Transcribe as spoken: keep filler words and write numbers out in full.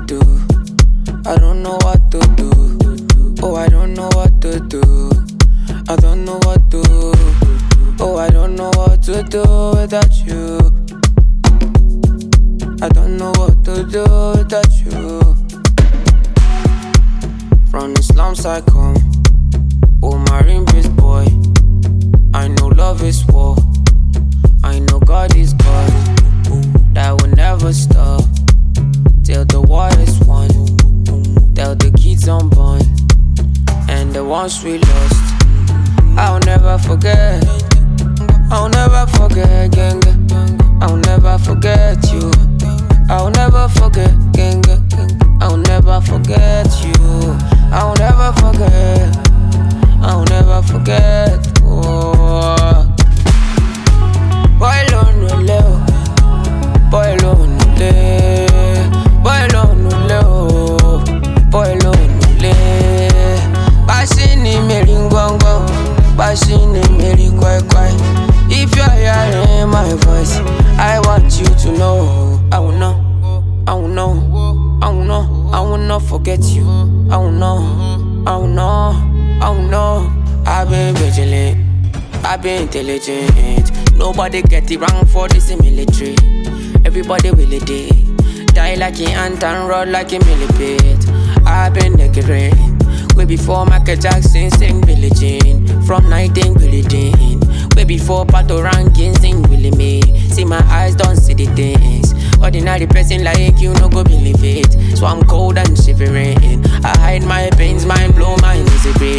do. I don't know what to do. Oh, I don't know what to do. I don't know what to do. Oh, I don't know what to do without you. I don't know what to do without you. From the slums I come, oh marine base boy. I know love is war. I know God is God. That will never stop till the war is won. Till the kids unborn and the ones we lost. I'll never forget. I'll never forget, gang. I'll never forget you. I'll never forget, gang. I'll never forget you. I'll never forget. I'll never forget. Oh. Boy, alone, no leo. Boy, alone, no leo. Boy, alone, no leo. Boy, alone, no leo. Bashini meri ngongo. Bashini meri kwai kwai. If you're hearing my voice, I want you to know. I will know. I will know. I will know. I will not forget you. I will know. I will know. I will know. I've been vigilant. I've been intelligent. Nobody get it wrong for this military. Everybody will it day. Die like an ant and run like a millipede. I've been niggerin'. Way before Michael Jackson sing Billie Jean. From nineteen Billie Jean. Way before Pato Rankin sing Willie Mae. See my eyes don't see the things. Ordinary person like you no go believe it. So I'm cold and shivering. I hide my pains, mind blow, mind is a break.